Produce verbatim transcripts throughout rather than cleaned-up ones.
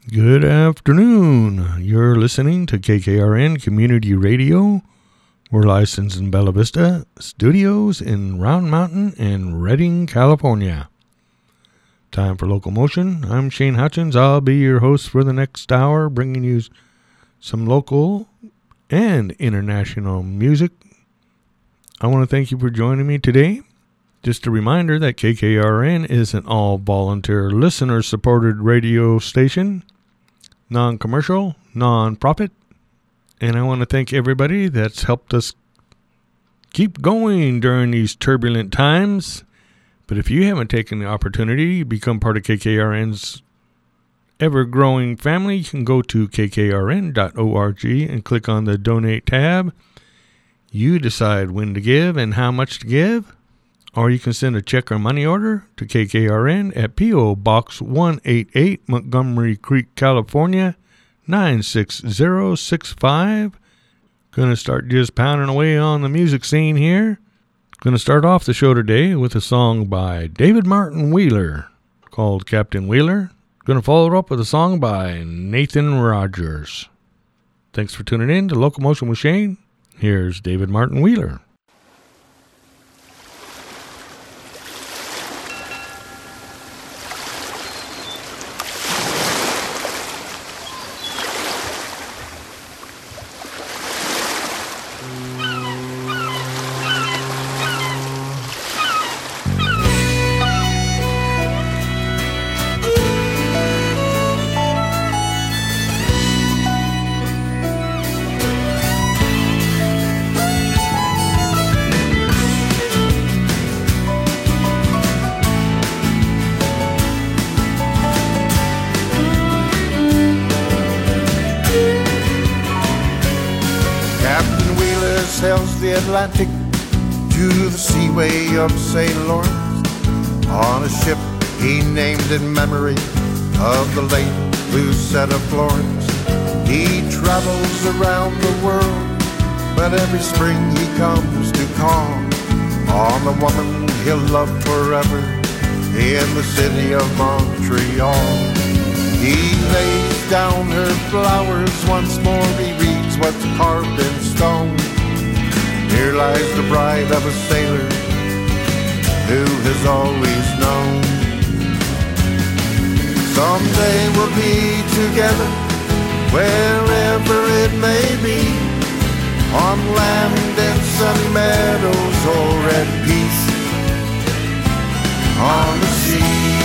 Good afternoon. You're listening to K K R N Community Radio. We're licensed in Bella Vista Studios in Round Mountain and Redding, California. Time for Local Motion. I'm Shane Hutchins. I'll be your host for the next hour, bringing you some local and international music. I want to thank you for joining me today. Just a reminder that K K R N is an all-volunteer, listener-supported radio station, non-commercial, non-profit, and I want to thank everybody that's helped us keep going during these turbulent times. But if you haven't taken the opportunity to become part of K K R N's ever-growing family, you can go to k k r n dot org and click on the Donate tab. You decide when to give and how much to give. Or you can send a check or money order to K K R N at P O. Box one eighty-eight, Montgomery Creek, California, nine six zero six five. Gonna start just pounding away on the music scene here. Gonna start off the show today with a song by David Martin Wheeler called Captain Wheeler. Gonna follow it up with a song by Nathan Rogers. Thanks for tuning in to Local Motion with Shane. Here's David Martin Wheeler. Atlantic to the seaway of Saint Lawrence on a ship he named in memory of the late Lucetta Florence. He travels around the world, but every spring he comes to call on the woman he'll love forever in the city of Montreal. He lays down her flowers once more, he reads what's carved in stone. Here lies the bride of a sailor who has always known. Someday we'll be together, wherever it may be, on land and sunny meadows or at peace on the sea.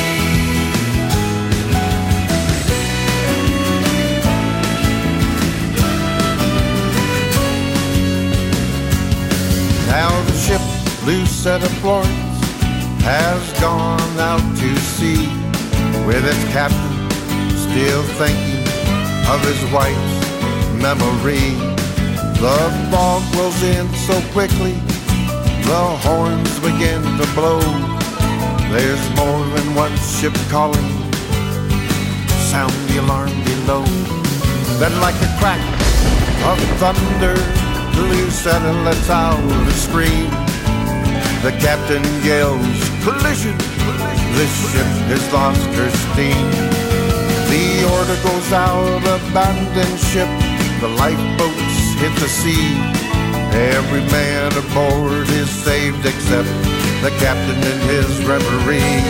Now the ship Lucetta Florence has gone out to sea, with its captain still thinking of his wife's memory. The fog rolls in so quickly, the horns begin to blow. There's more than one ship calling, sound the alarm below. Then like a crack of thunder, Lucetta lets out a scream. The captain yells, collision! This ship has lost her steam. The order goes out, abandon ship. The lifeboats hit the sea. Every man aboard is saved except the captain and his reverie.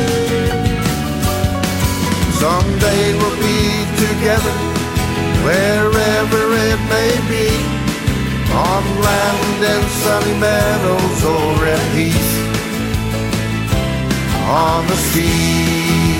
Someday we'll be together, wherever it may be, on land and sunny meadows or at peace on the sea.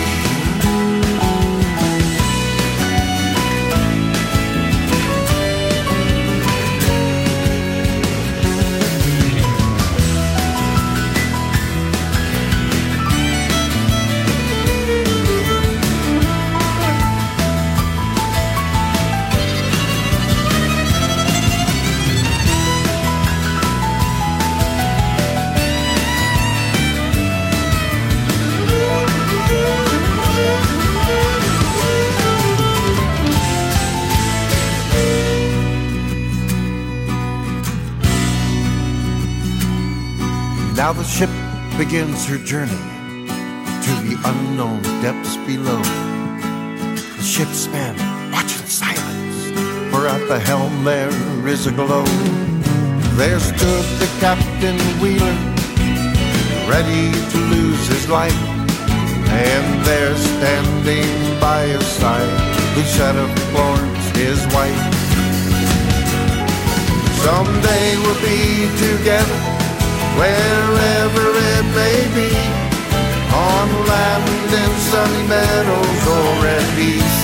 Now the ship begins her journey to the unknown depths below. The ship's men watch in silence, for at the helm there is a glow. There stood the Captain Wheeler, ready to lose his life, and there standing by his side, Lucetta Florence, his wife. Someday we'll be together, wherever it may be, on land in sunny meadows or at peace.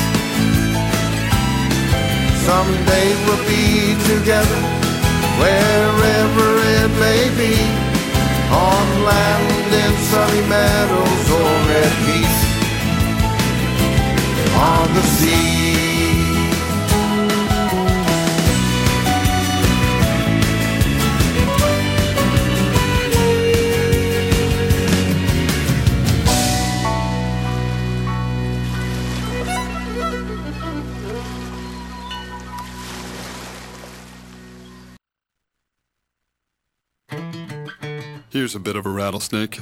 Someday we'll be together, wherever it may be, on land in sunny meadows or at peace, on the sea. Here's a bit of a rattlesnake.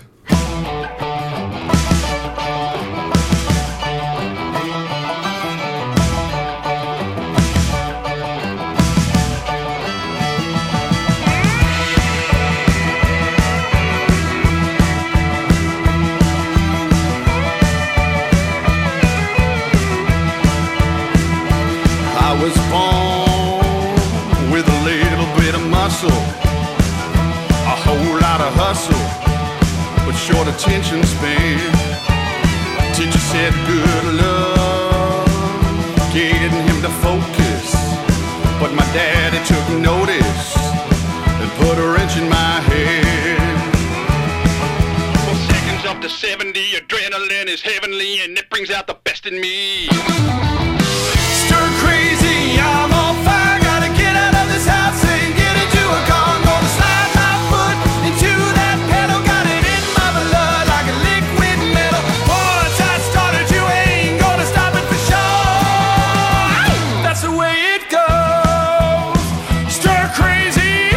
I was born with a little bit of muscle, a whole lot of hustle, but short attention span. Teacher said good luck getting him to focus, but my daddy took notice and put a wrench in my head. From seconds up to seventy, adrenaline is heavenly, and it brings out the best in me. Stir crazy, I'm on fire, gotta get out of this house and get into a car. I'm gonna slide my foot into that pedal, got it in my blood like a liquid metal. Once I started, you ain't gonna stop it for sure. That's the way it goes. Stir crazy.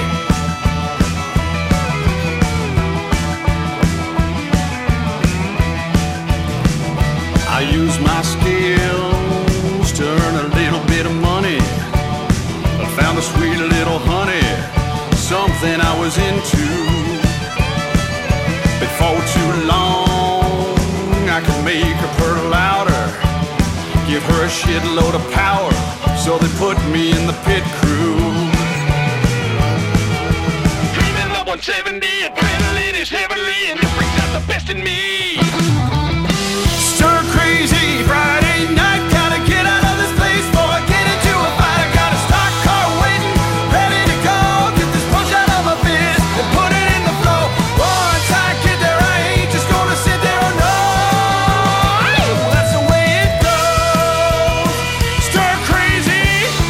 I use my skills to earn a little bit of money. I found a sweet little honey, something I was into. Before too long, I could make her purr louder, give her a shitload of power, so they put me in the pit crew. Dreaming up one seventy, adrenaline is heavenly, and it brings out the best in me. Stir crazy, Friday night, gotta get out of this place before I get into a fight. I got a stock car waiting, ready to go. Get this punch out of my fist and put it in the flow. Once I get there, I ain't just gonna sit there or no. That's the way it goes. Stir crazy.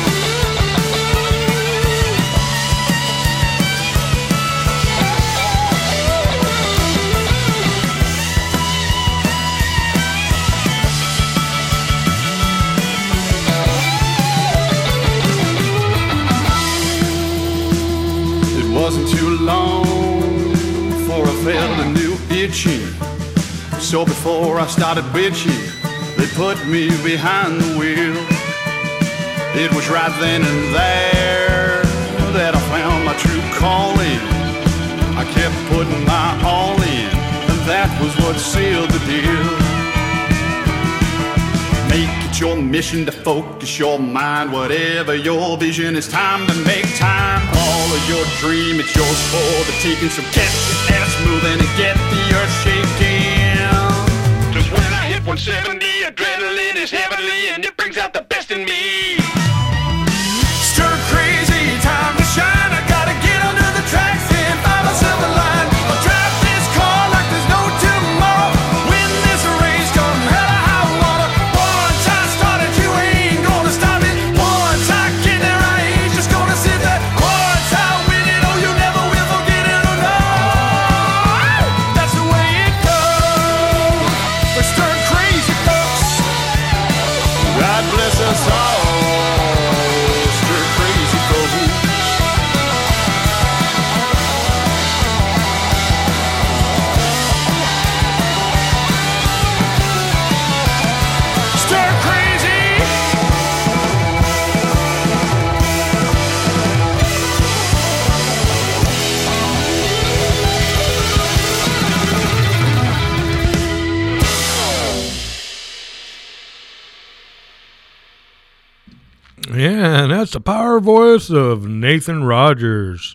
It wasn't too long before I felt a new itching. So before I started bitching, they put me behind the wheel. It was right then and there that I found my true calling. I kept putting my all in, and that was what sealed the deal. Make it your mission to focus your mind. Whatever your vision, it's time to make time. Follow your dream, it's yours for the taking. So get your ass moving and get the earth shaking. Just when I hit one seventy, adrenaline is heavenly, and it brings out the best in me. Stir crazy, time to shine. I gotta get under the tracks and find myself a line. I'll drive this car like there's no tomorrow. Win this race, come hell or high water. Once I started, you ain't gonna stop it. Once I get there, I ain't just gonna sit there. Once I win it, oh, you never will forget it, oh no. That's the way it goes. We're stir crazy, folks. Yeah, and that's the power voice of Nathan Rogers.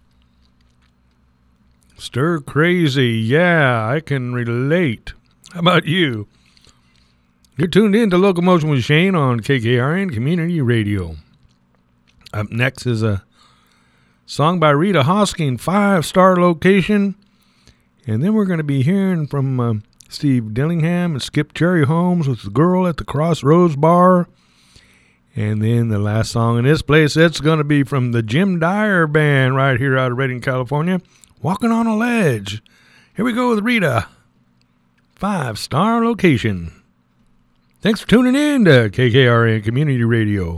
Stir crazy. Yeah, I can relate. How about you? You're tuned in to Locomotion with Shane on K K R N Community Radio. Up next is a song by Rita Hosking, Five Star Location. And then we're going to be hearing from uh, Steve Dillingham and Skip Cherry Holmes with The Girl at the Crossroads Bar. And then the last song in this place, that's going to be from the Jim Dyer Band right here out of Redding, California. Walking on a Ledge. Here we go with Rita. Five Star Location. Thanks for tuning in to K K R N Community Radio.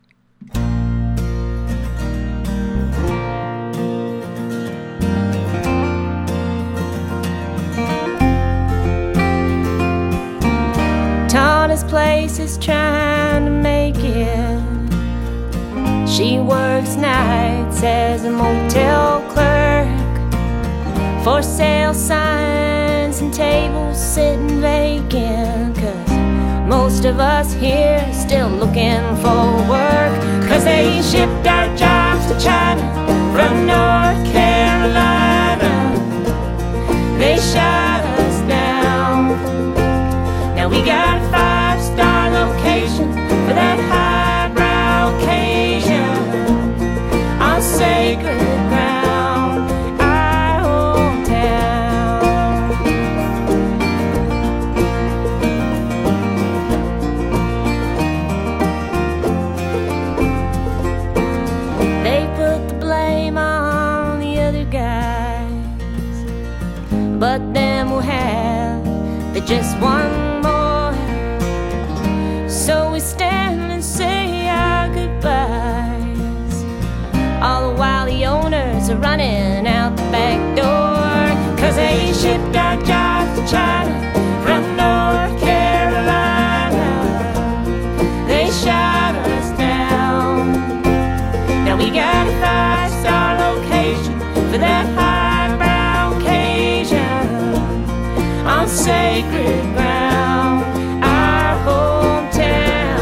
Tana's place is trying to make it. She works nights as a motel clerk. For sale signs and tables sitting vacant, 'cause most of us here still looking for work. 'Cause they shipped our jobs to China from North Carolina. They shot us down. Now we got a five-star location for that highbrow occasion on sacred ground, our hometown. They put the blame on the other guys, but them who have, they just one more. So we stand and say our goodbyes, all the while the owners are running out the back door. 'Cause they shipped our jobs to China from North Carolina. They shot us down. Now we got a five-star location for that highbrow occasion on sacred ground, our hometown.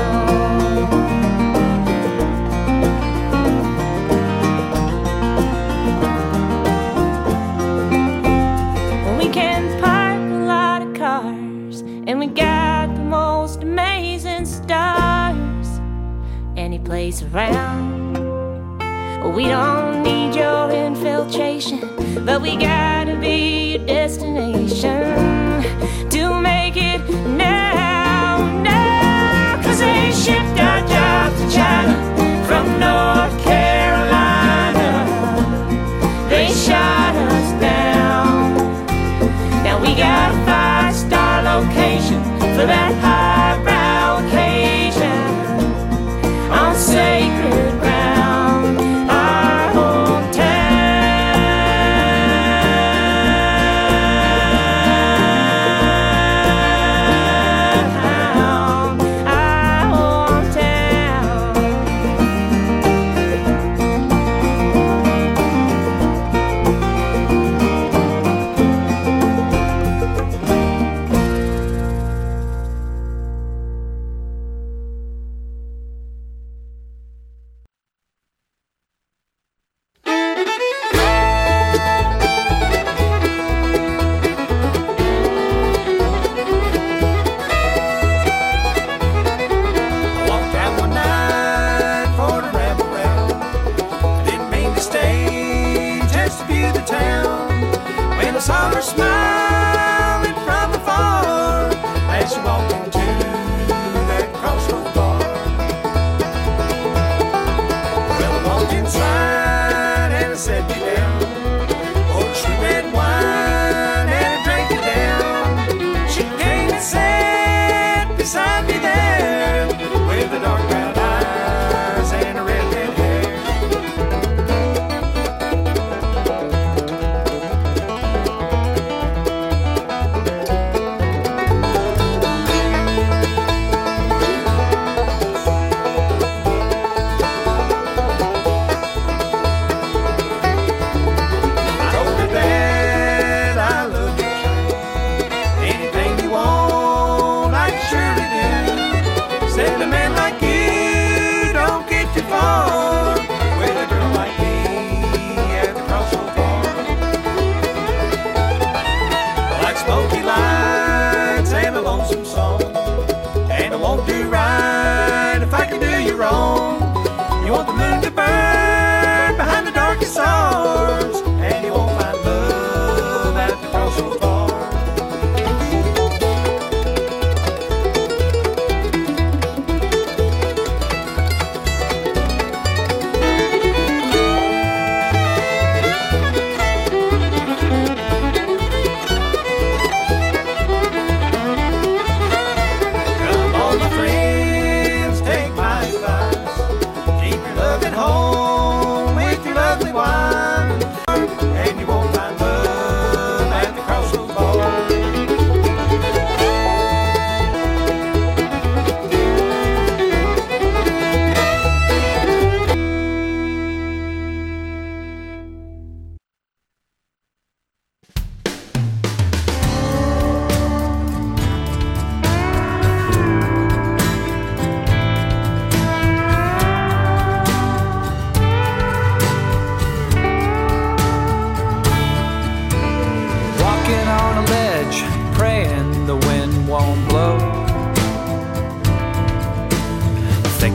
Well, we can park a lot of cars, and we got the most amazing stars any place around. We don't need your infiltration, but we gotta be your destination to make it now, now. 'Cause they shipped our jobs to China from North Carolina. They shot us down. Now we got a five-star location for that highbrow occasion on sacred ground, our hometown.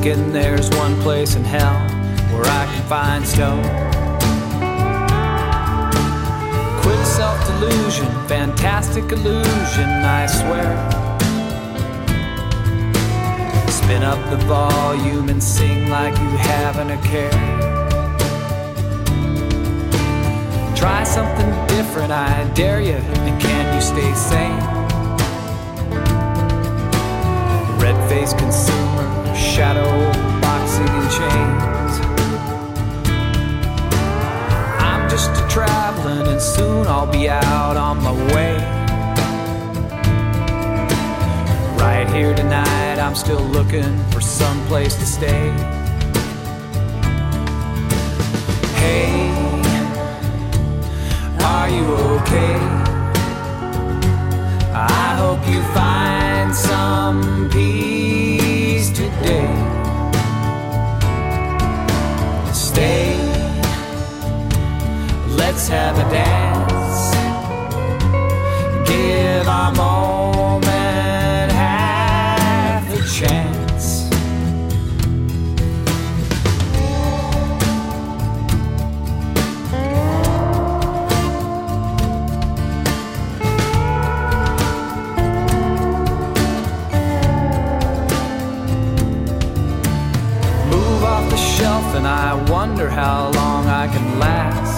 Thinking there's one place in hell where I can find snow. Quick self-delusion, fantastic illusion, I swear. Spin up the volume and sing like you haven't a care. Try something different, I dare you, and can you stay sane? Red-faced consumer, shadow boxing in chains. I'm just a traveling and soon I'll be out on my way. Right here tonight, I'm still looking for some place to stay. Hey, are you okay? I hope you find some peace today. Stay, let's have a dance. Give our moment half a chance. And I wonder how long I can last.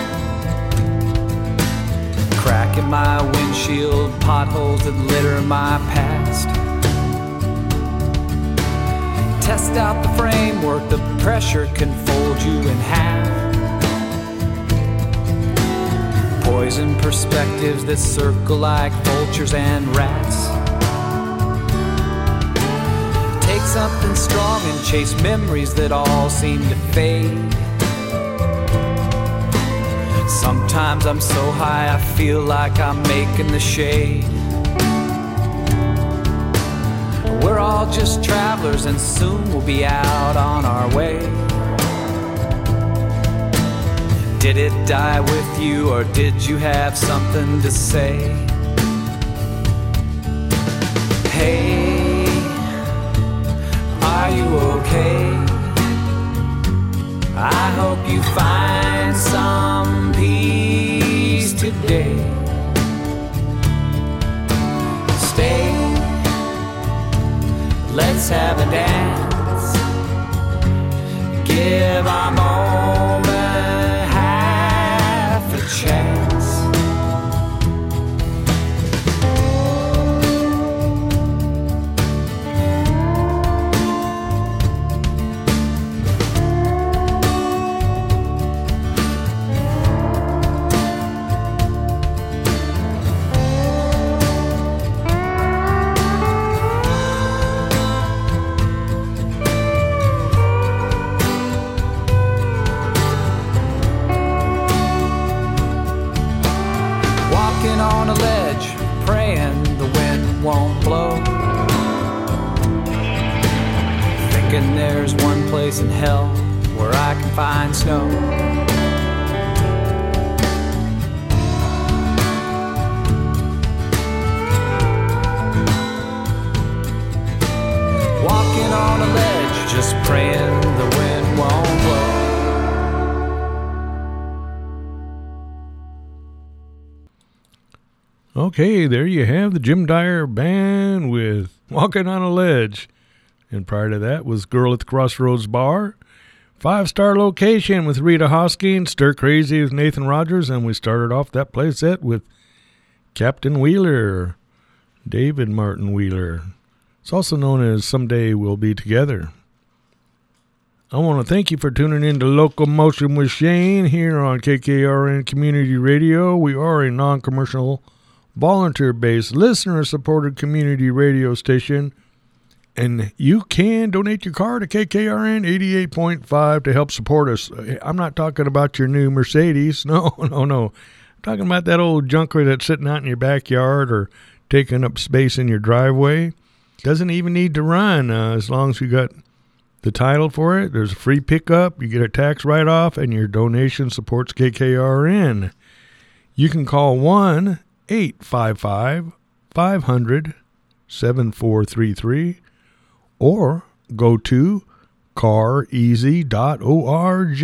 Crack in my windshield, potholes that litter my past. Test out the framework, the pressure can fold you in half. Poison perspectives that circle like vultures and rats. Take something strong and chase memories that all seem to fade. Sometimes I'm so high I feel like I'm making the shade. We're all just travelers and soon we'll be out on our way. Did it die with you or did you have something to say? Hey, are you okay? I hope you find some peace today. Stay, let's have a dance. Give our moment half a chance. On a ledge, praying the wind won't blow. Thinking there's one place in hell where I can find snow. Walking on a ledge, just praying the wind won't blow. Okay, there you have the Jim Dyer Band with Walking on a Ledge. And prior to that was Girl at the Crossroads Bar. Five-star location with Rita Hosking, Stir Crazy with Nathan Rogers. And we started off that play set with Captain Wheeler, David Martin Wheeler. It's also known as Someday We'll Be Together. I want to thank you for tuning in to Locomotion with Shane here on K K R N Community Radio. We are a non-commercial, volunteer-based, listener-supported community radio station, and you can donate your car to K K R N eighty-eight point five to help support us. I'm not talking about your new Mercedes. No, no, no. I'm talking about that old junker that's sitting out in your backyard or taking up space in your driveway. Doesn't even need to run uh, as long as you got the title for it. There's a free pickup. You get a tax write-off, and your donation supports K K R N. You can call one eight five five, five hundred, seven four three three or go to car easy dot org.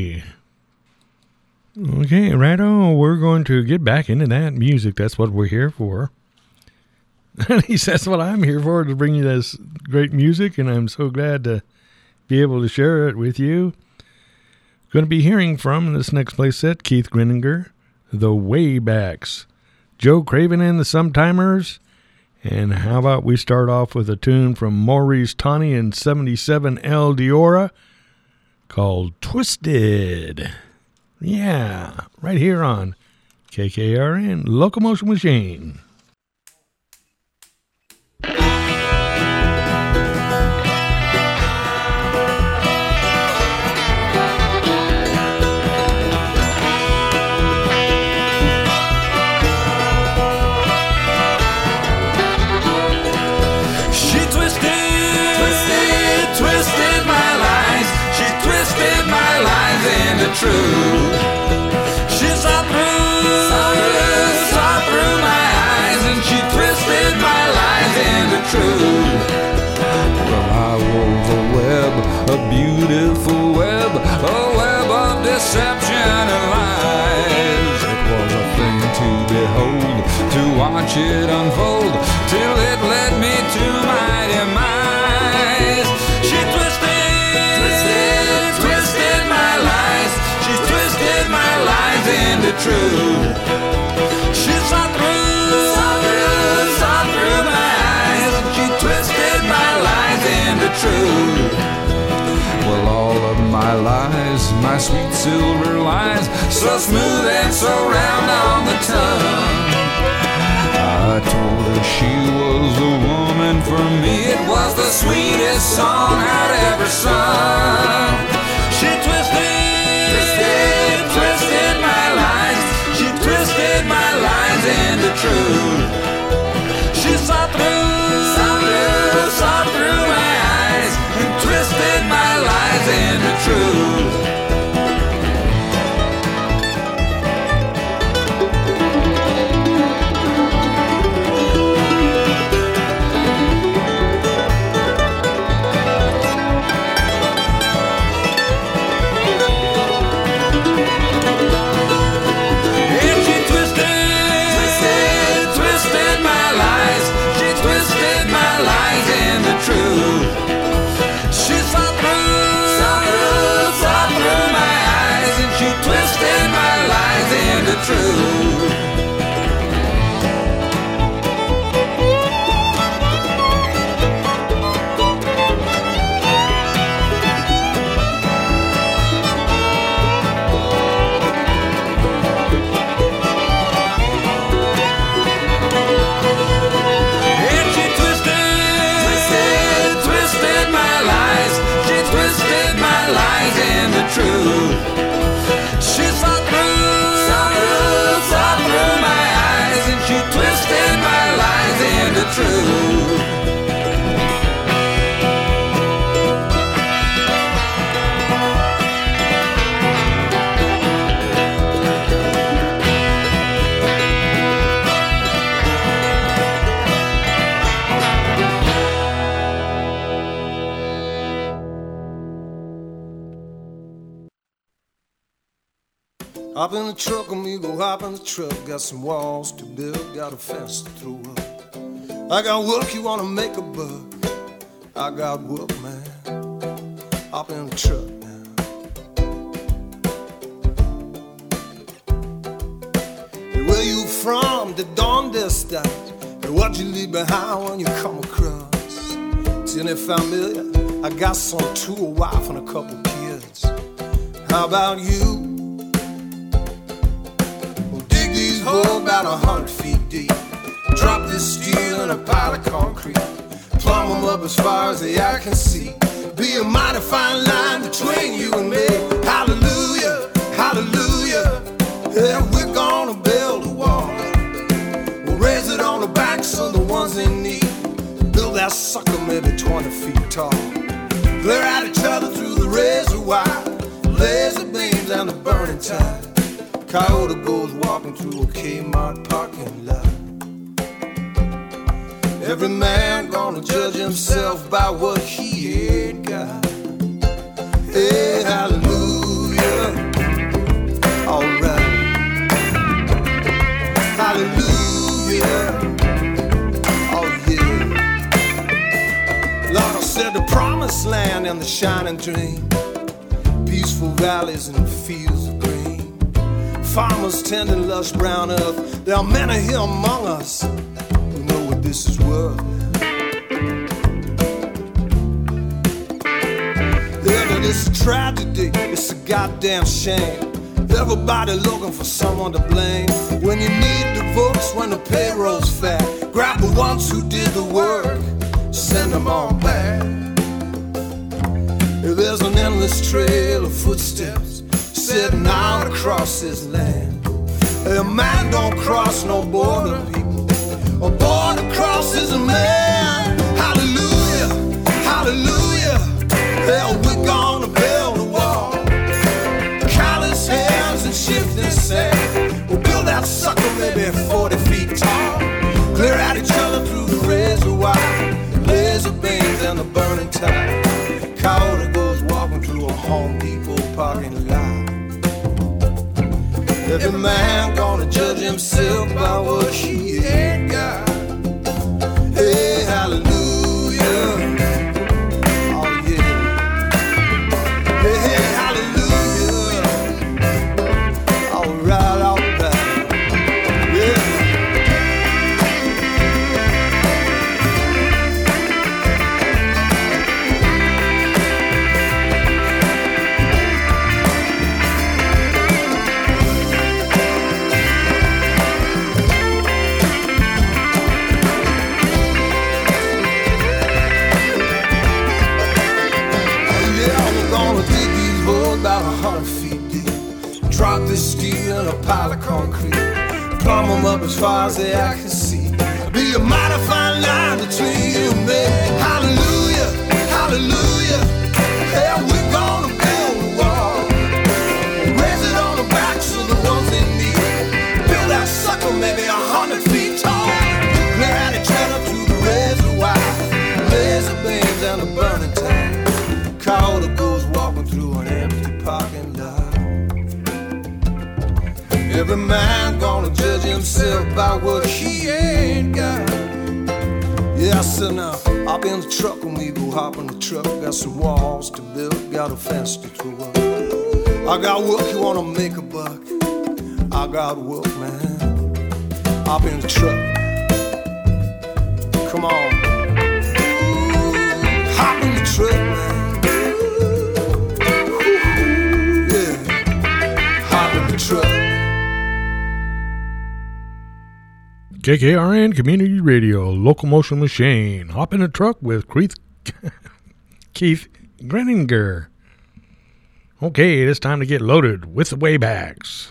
Okay, righto, we're going to get back into that music. That's what we're here for. At least that's what I'm here for, to bring you this great music, and I'm so glad to be able to share it with you. Going to be hearing from, in this next play set, Keith Grinninger, The Waybacks, Joe Craven and the Sometimers, and how about we start off with a tune from Maurice Tawney and seventy-seven El Diora called Twisted. Yeah, right here on K K R N, Locomotion Machine. True. She saw through, saw through, saw through my eyes, and she twisted my lies into truth. Well, I wove a web, a beautiful web, a web of deception and lies. It was a thing to behold, to watch it unfold, till it led me to my demise. She twisted, twisted, twisted my lies. She twisted my lies into truth. She saw through, saw through, saw through my eyes, and she twisted my lies into truth. Well, all of my lies, my sweet silver lies, so smooth and so round on the tongue. I told her she was the woman for me. It was the sweetest song I'd ever sung. She twisted, twisted, twisted my lies. She twisted my lies into truth. She saw through, saw through, saw through my eyes, and twisted my lies into truth. True. True. Hop in the truck, amigo, hop in the truck. Got some walls to build, got a fence to throw up. I got work, you wanna make a buck. I got work, man. Hop in the truck now. Hey, where you from? The Donde estás? And what you leave behind when you come across? Tiene familia? I got some too, a wife and a couple kids. How about you? Well, dig these holes about a hundred feet deep. Drop this steel in a pile of concrete. Plumb them up as far as the eye can see. Be a mighty fine line between you and me. Hallelujah, hallelujah. Yeah, we're gonna build a wall. We'll raise it on the backs of the ones in need. Build that sucker maybe twenty feet tall. Glare at each other through the razor wire. Laser beams and the burning tide. Coyote goes walking through a Kmart parking lot. Every man gonna judge himself by what he ain't got. Hey, hallelujah. All right. Hallelujah. Oh yeah. Lord, I said the promised land and the shining dream, peaceful valleys and fields of green, farmers tending lush brown earth. There are many here among us who know what this is worth. Yeah, but it's a tragedy, it's a goddamn shame. Everybody looking for someone to blame. When you need the books, when the payroll's fat, grab the ones who did the work, send them on back. There's an endless trail of footsteps setting out across this land. A man don't cross no border, people. A border crosses a man. Hallelujah, hallelujah. Hell, we're gonna build a wall. Callous hands and shifting sand. We'll build that sucker maybe forty feet tall. Clear out each other through the razor wire, laser beams and the burning tide. Coyote goes walking through a Home Depot parking lot. Every man gonna judge himself by what he ain't got. Hey, hallelujah. Oh yeah. Hey, hey, hallelujah. All right, all right. Yeah. About a hundred feet deep. Drop this steel in a pile of concrete. Plumb them up as far as the eye can see. Be a mighty fine line between you and me. Hallelujah, hallelujah. Hell, we're gonna build a wall. Raise it on the backs of the ones in need. Build that sucker maybe a hundred feet tall. Clear out each other through the razor wire, laser beams and the burning time. Coyote goes walking through an empty parking lot. Every man gonna judge himself by what he ain't got. Yeah, I said now, hop in the truck when we go hop in the truck. Got some walls to build, got a fence to throw up. I got work, you wanna make a buck. I got work, man. Hop in the truck. Come on. Hop in the truck, man. K K R N Community Radio, Locomotion Machine. Hop in a truck with Keith, Keith Greninger. Okay, it's time to get loaded with the Waybacks.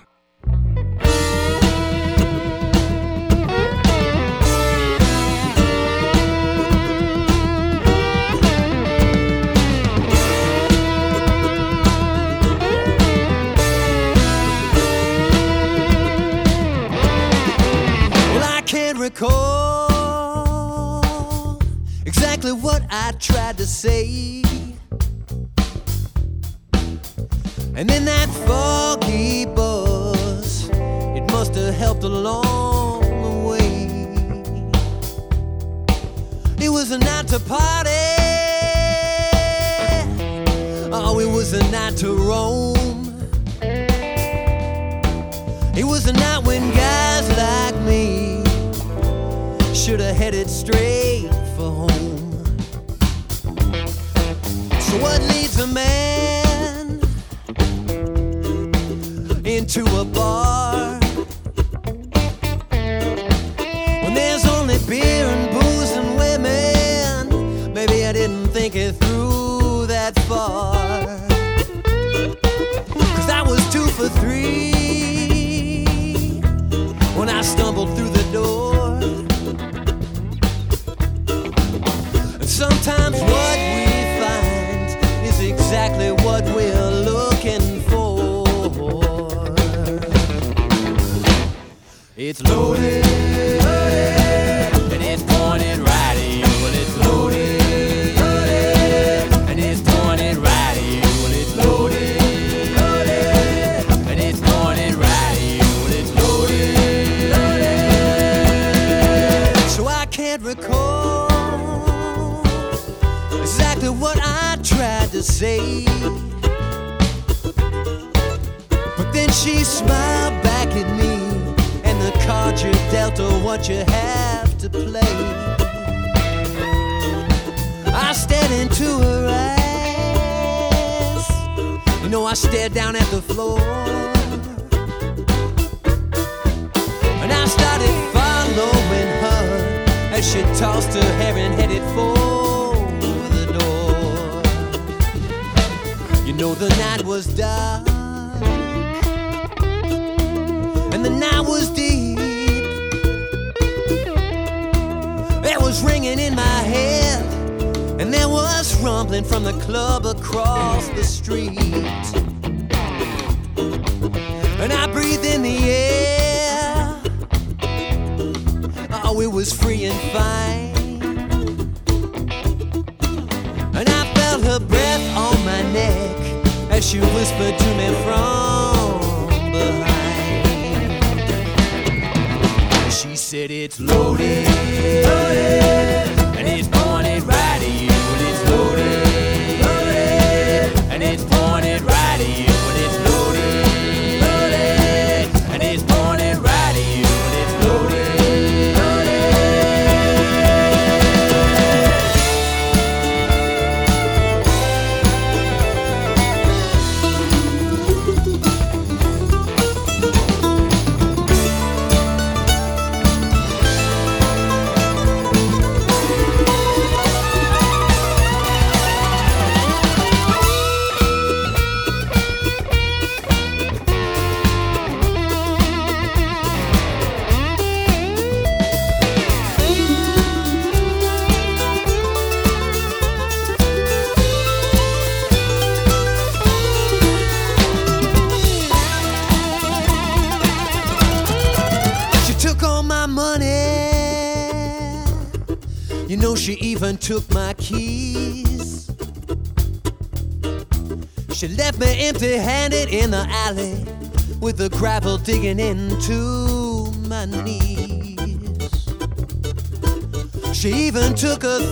Recall exactly what I tried to say, and in that foggy bus, it must have helped along the way. It was a night to party, oh, it was a night to roam. It was a night when guys like me should have headed straight for home. So what leads a man into a bar when there's only beer and booze and women? Maybe I didn't think it through that far, 'cause I was two for three when I stumbled through the door. Sometimes what we find is exactly what we're looking for. It's loaded, loaded, and it's pointed right after what I tried to say. But then she smiled back at me, and the cards you dealt are what you have to play. I stared into her eyes, you know, I stared down at the floor, and I started following her as she tossed her hair and headed for the door. You know, the night was dark and the night was deep. It was ringing in my head, and there was rumbling from the club across the street. And I breathed in the air, oh, it was free and fine. And I felt her breath on my neck as she whispered to me from behind. She said, it's loaded, loaded, and it's pointed right at you, and it's loaded, loaded, and it's pointed right at you, and it's loaded, loaded, and it's pointed right at you, and it's loaded. You know, she even took my keys. She left me empty-handed in the alley with the gravel digging into my knees. She even took a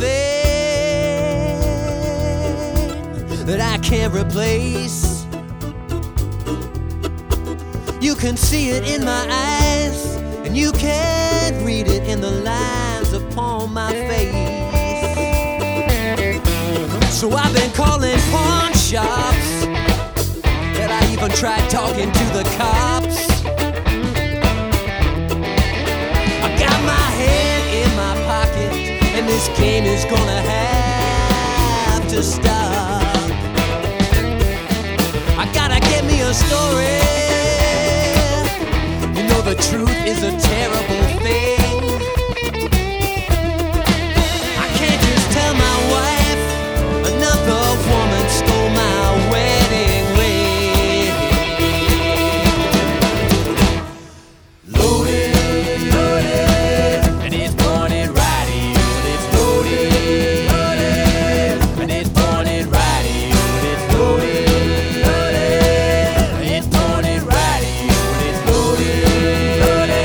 thing that I can't replace. You can see it in my eyes, and you can read it in the lines upon my face. So I've been calling pawn shops, and I even tried talking to the cops. I got my hand in my pocket, and this game is gonna have to stop. I gotta get me a story. You know, the truth is a terrible thing. I can't just tell my wife another woman stole my wedding ring. Loaded, loaded, and it's pointed right at you, and it's loaded, loaded, and it's pointed right at you, and it's loaded, loaded, and it's pointed right at you, and it's loaded, loaded.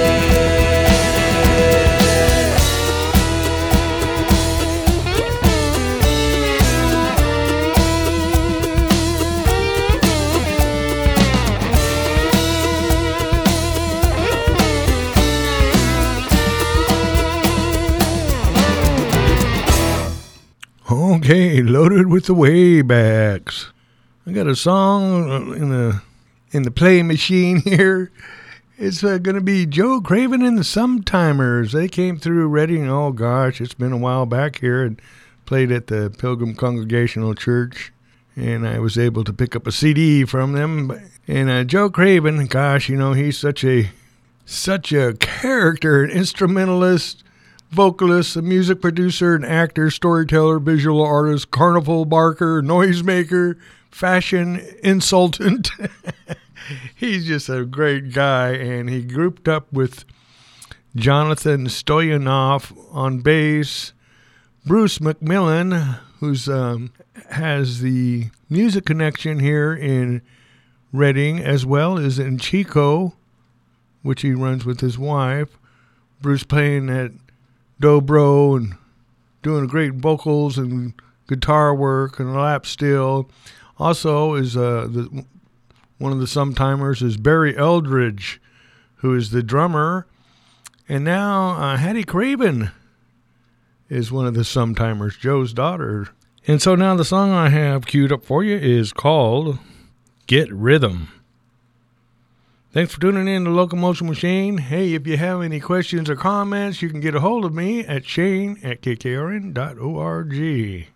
Okay, Loaded with the Waybacks. I got a song in the in the play machine here. It's uh, going to be Joe Craven and the Sometimers. They came through Reading. Oh gosh, it's been a while back here, and played at the Pilgrim Congregational Church, and I was able to pick up a C D from them. And uh, Joe Craven, gosh, you know, he's such a such a character, an instrumentalist, vocalist, a music producer, an actor, storyteller, visual artist, carnival barker, noisemaker, fashion insultant. He's just a great guy, and he grouped up with Jonathan Stoyanov on bass, Bruce McMillan, who's um, has the music connection here in Reading, as well as in Chico, which he runs with his wife. Bruce playing at dobro and doing great vocals and guitar work and lap steel. Also is uh, the, one of the Sometimers is Barry Eldridge, who is the drummer. And now uh, Hattie Craven is one of the Sometimers, Joe's daughter. And so now the song I have queued up for you is called Get Rhythm. Thanks for tuning in to Locomotion Machine. Hey, if you have any questions or comments, you can get a hold of me at Shane at K K R N dot org.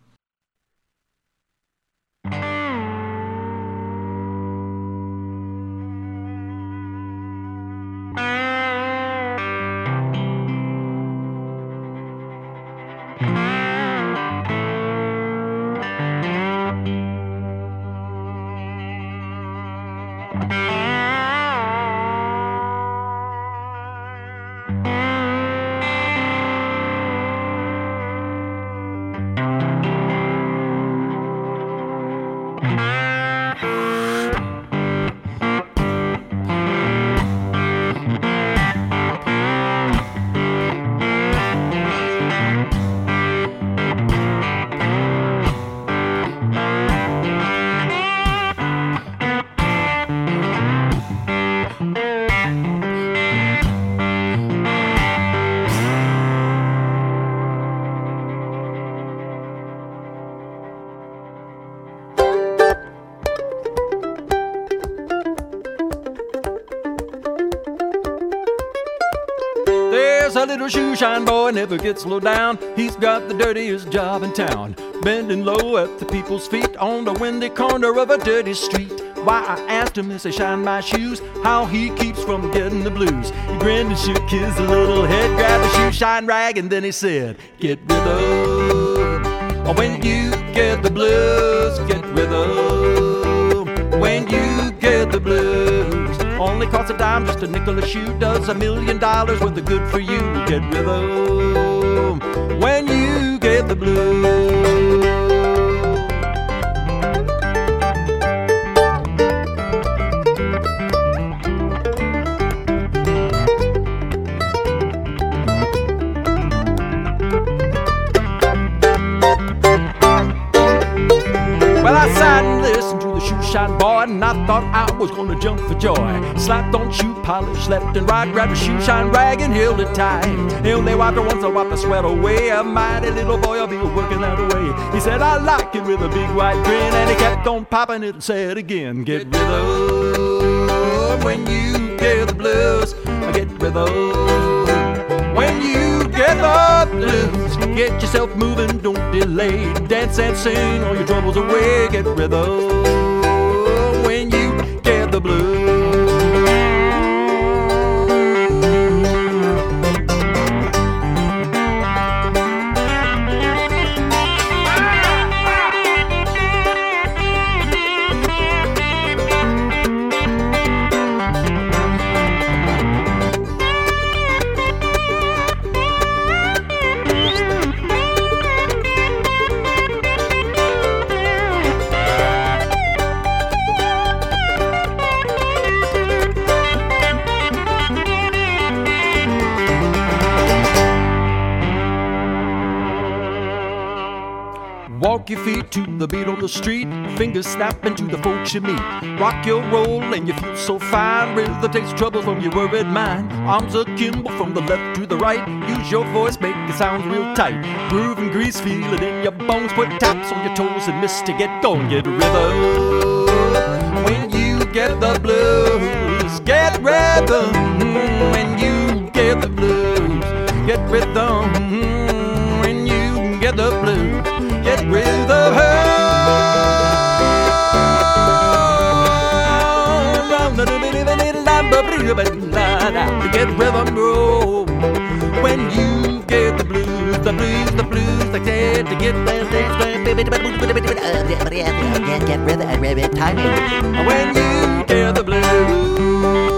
Shoeshine boy never gets low down. He's got the dirtiest job in town, bending low at the people's feet on the windy corner of a dirty street. Why, I asked him as I shined my shoes how he keeps from getting the blues. He grinned and shook his little head, grabbed a shoeshine rag, and then he said, "Get rhythm when you get the blues. Get rhythm when you get the blues. Only costs a dime, just a nickel a shoe, does a million dollars worth of good for you. Get rhythm when you get the blues." Well, I sat and listened to the shoeshine boy, and I thought I was gonna jump for joy. Slapped on shoe polish left and right, grabbed a shoeshine rag and held it tight. And only wiped it once, I wiped the sweat away. A mighty little boy, I'll be working that away. He said, "I like it," with a big white grin, and he kept on popping it and said again, "Get rhythm when you get the blues. Get rhythm when you get the blues. Get yourself moving, don't delay. Dance and sing all your troubles away. Get rhythm when you get the blues." Walk your feet to the beat on the street, fingers snapping to the folks you meet. Rock your roll and you feel so fine. Rhythm takes trouble from your worried mind. Arms akimbo from the left to the right. Use your voice, make it sound real tight. Groove and grease, feel it in your bones. Put taps on your toes and miss to get going. Get rhythm when you get the blues. Get rhythm when you get the blues. Get rhythm when you get the blues. Get rhythm, get rhythm, bro. When you get the blues, the blues, the blues, like said to get the get get rhythm, rhythm timing. When you get the blues.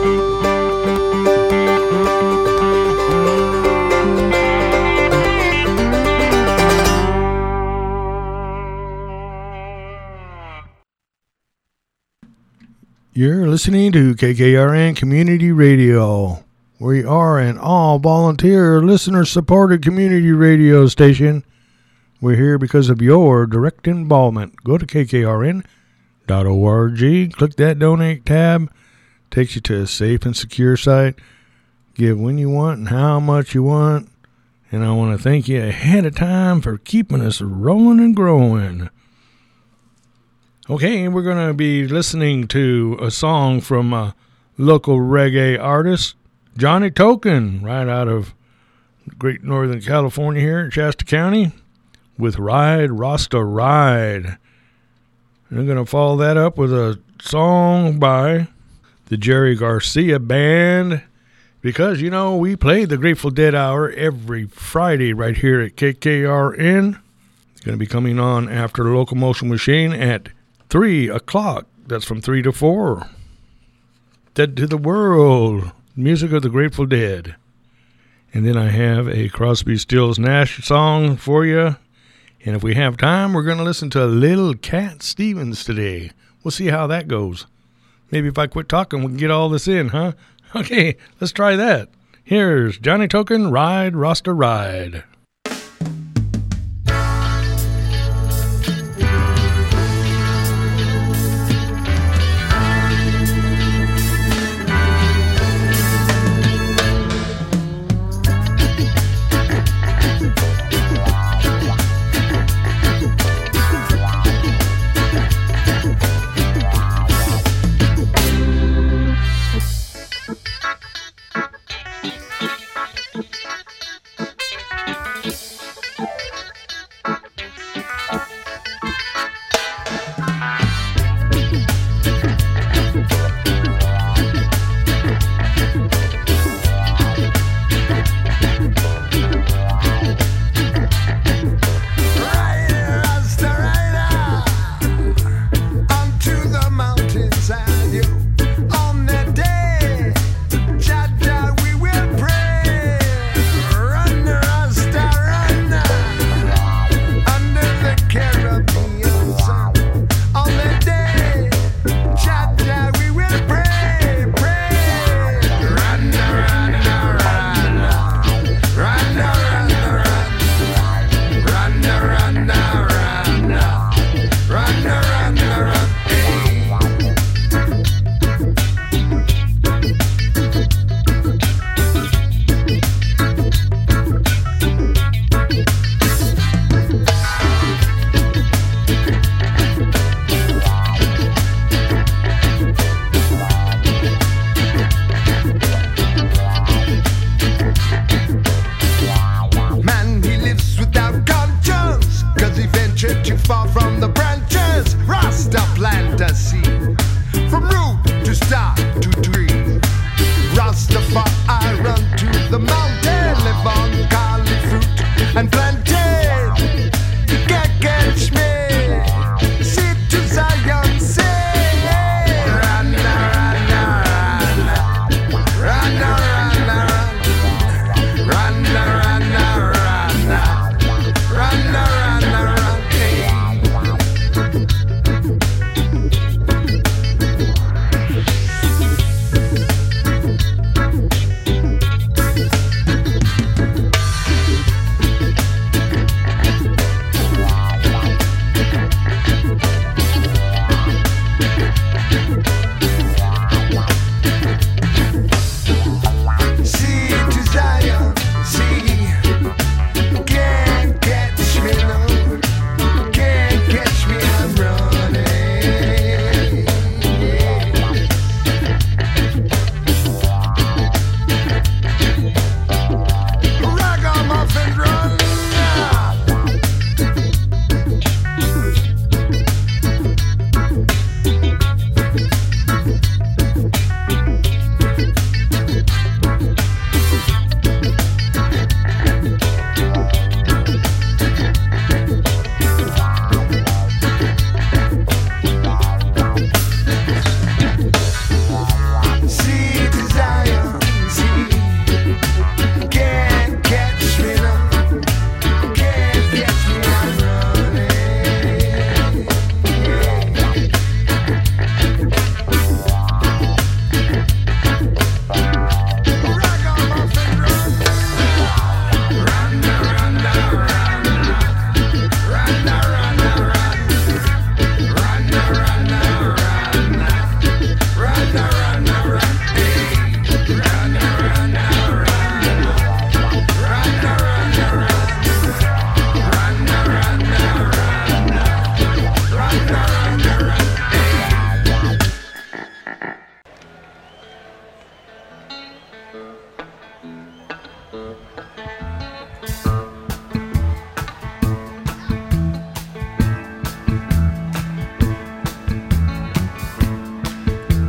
You're listening to K K R N Community Radio. We are an all-volunteer, listener-supported community radio station We're here because of your direct involvement. Go to K K R N dot org, click that donate tab, takes you to a safe and secure site. Give when you want and how much you want. And I want to thank you ahead of time for keeping us rolling and growing. Okay, we're going to be listening to a song from a local reggae artist, Johnny Token, right out of Great Northern California here in Shasta County, with Ride, Rasta Ride. And I'm going to follow that up with a song by the Jerry Garcia Band, because, you know, we play the Grateful Dead Hour every Friday right here at K K R N. It's going to be coming on after the Locomotion Machine at three o'clock. That's from three to four. Dead to the World, music of the Grateful Dead. And then I have a Crosby, Stills, Nash song for you. And if we have time, we're going to listen to Little Cat Stevens today. We'll see how that goes. Maybe if I quit talking, we can get all this in, huh? Okay, let's try that. Here's Johnny Token, Ride, Rasta Ride.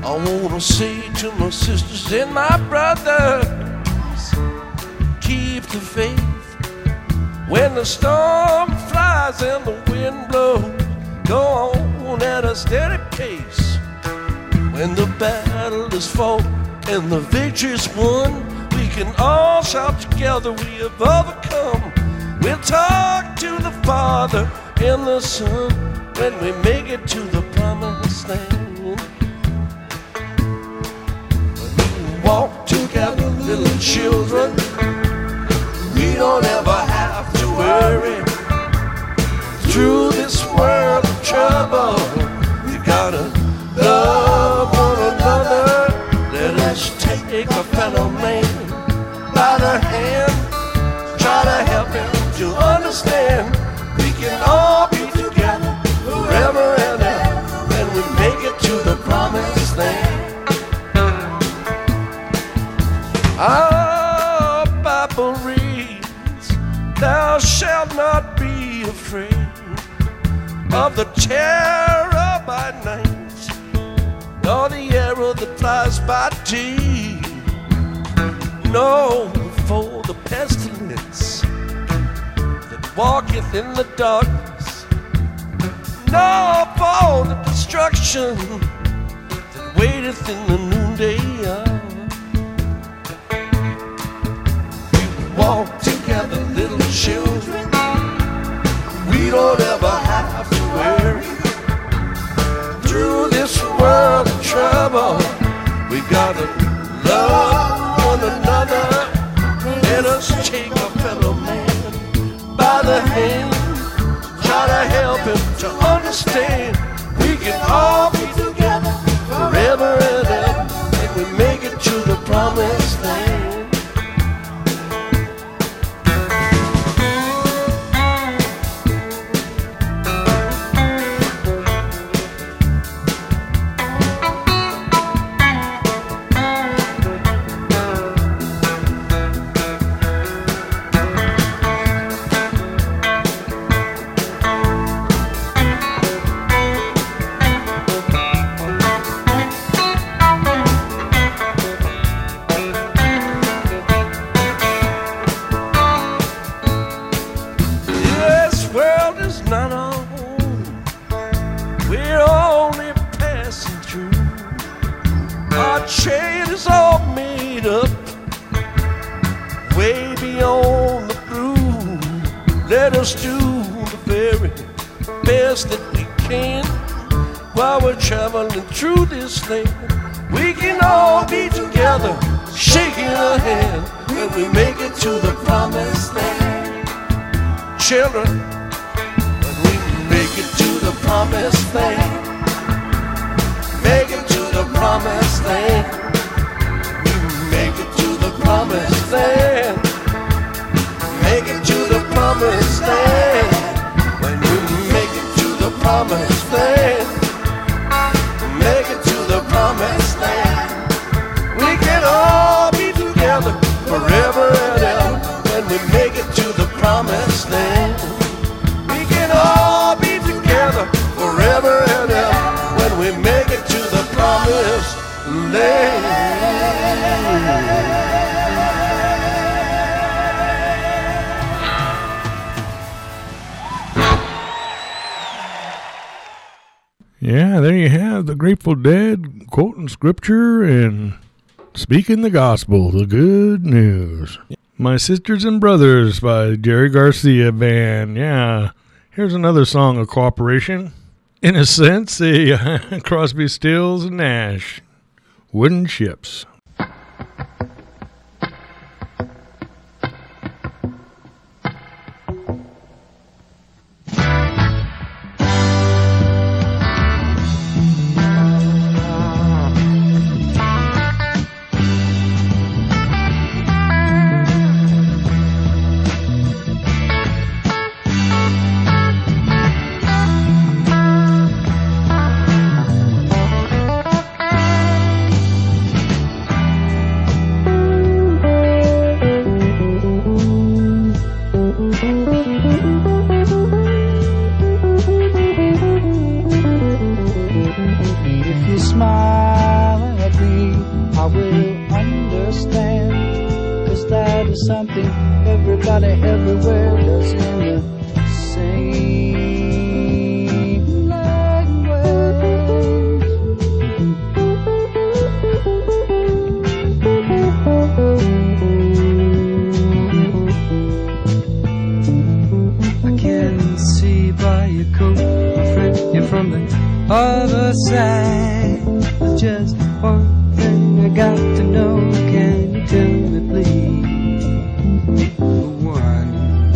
I wanna say to my sisters and my brothers, keep the faith. When the storm flies and the wind blows, go on at a steady pace. When the battle is fought and the victory's won, we can all shout together, we have overcome. We'll talk to the Father and the Son when we make it to the promised land. When we walk together, little children, we don't ever have to worry. Through this world of trouble, we gotta love one another. Let us take a fellow man by the hand, try to help him to understand. We can all be together forever and ever when we make it to the promised land. Our Bible reads, thou shalt not be afraid of the terror by night, nor the arrow that flies by day. No, for the pestilence that walketh in the darkness, nor for the destruction that waiteth in the noonday hour. We walk together, little children, we don't ever have to worry. Through this world of trouble, we gotta love one another. Let us take a fellow man by the hand, try to help him to understand. We can all be together forever and ever if we make it to the promised land. Let us do the very best that we can while we're traveling through this land. We can all be together, shaking our hand when we make it to the promised land. Children, when we make it to the promised land, make it to the promised land. We make it to the promised land. Make it to the promised land. When you make it to the promised land, make it to the promised land. We can all be together forever and ever when we make it to the promised land. We can all be together forever and ever when we make it to the promised land. Yeah, there you have the Grateful Dead quoting scripture and speaking the gospel, the good news. My Sisters and Brothers by Jerry Garcia Band. Yeah, here's another song of cooperation. In a sense, a uh, Crosby, Stills, and Nash. Wooden Ships. be something everybody everywhere does in the same language. I can see by your coat, my friend, you're from the other side. There's just one thing I got to know. Can you tell me, please? One.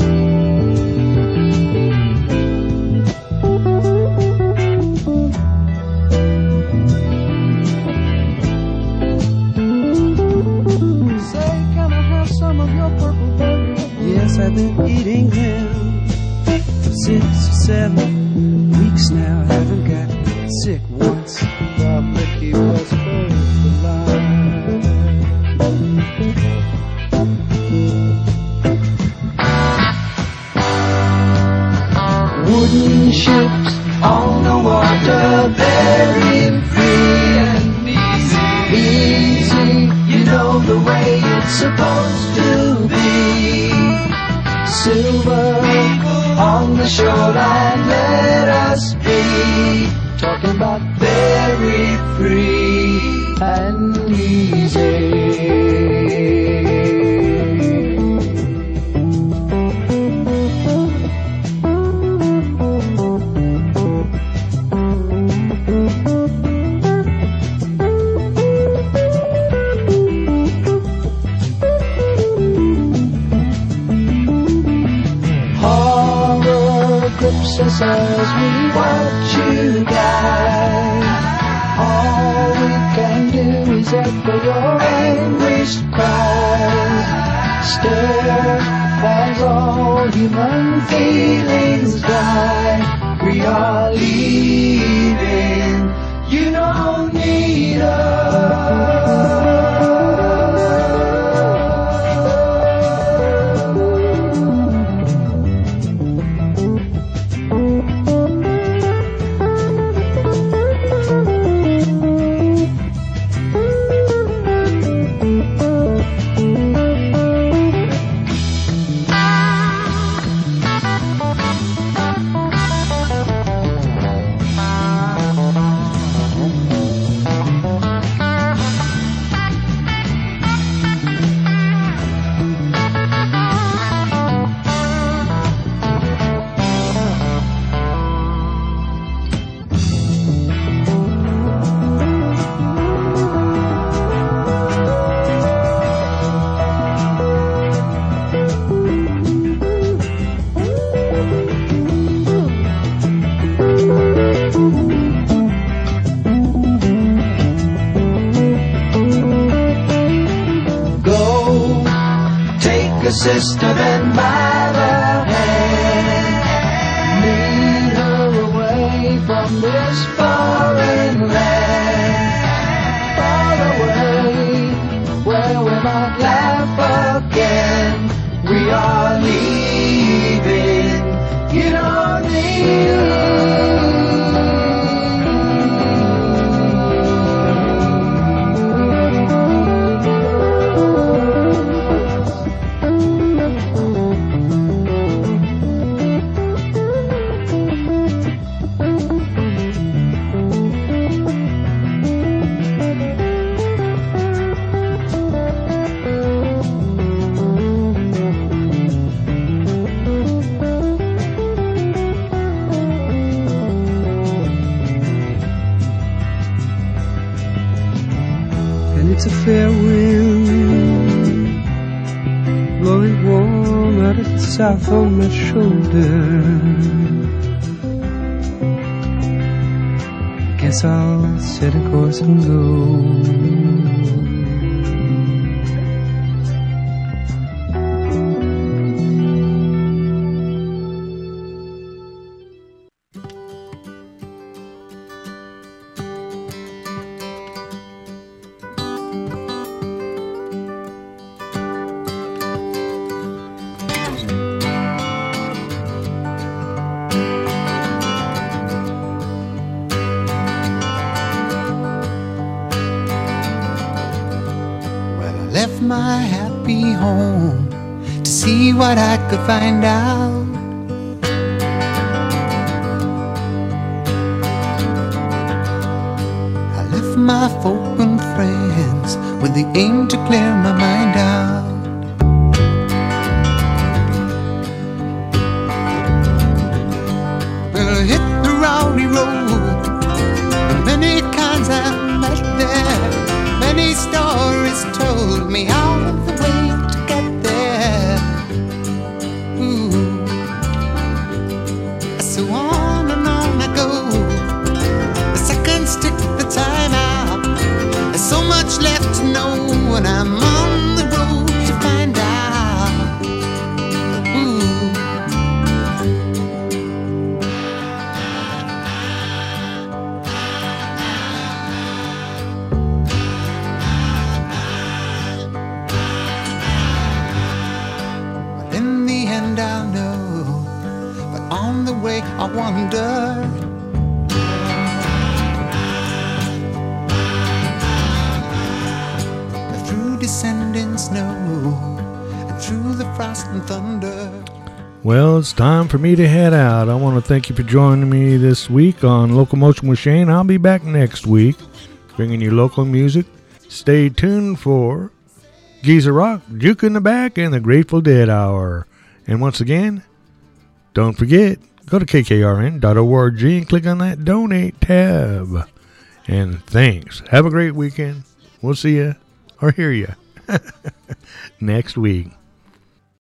Say, can I have some of your purple berries? Yes, I've been eating them for six or seven weeks now. I haven't got sick once. Probably keep us first alive. Wooden ships on the water, very free and easy. Easy, you know the way it's supposed to be. Silver on the shoreline, let us be. Talking about very free and easy. Horror grips us as we watch you die. All we can do is echo your anguished cries. Stare as all human feelings die. We are leaving, you don't need us. Sister, then by the hand, lead her away from this foreign land, far away, where we might laugh again. We are leaving, you don't need it's a fair wind blowing warm out of the south on my shoulder. Guess I'll set a course and go. My happy home see what I could find out. I left my folk and friends with the aim to clear my mind out. Well, I hit the rowdy road, and many kinds I've met there. Many stories told me how the way to get there. Ooh. So on and on I go. The seconds tick the time out. There's so much left to know, and I'm on the road to find out. Ooh. Well, in the end I'll know, but on the way I wonder. Descending snow and through the frost and thunder. Well, it's time for me to head out. I want to thank you for joining me this week on Locomotion with Shane. I'll be back next week bringing you local music. Stay tuned for Geezer Rock, Juke in the Back, and the Grateful Dead Hour. And once again, don't forget, go to K K R N dot org and click on that donate tab. And thanks. Have a great weekend. We'll see you or hear you next week.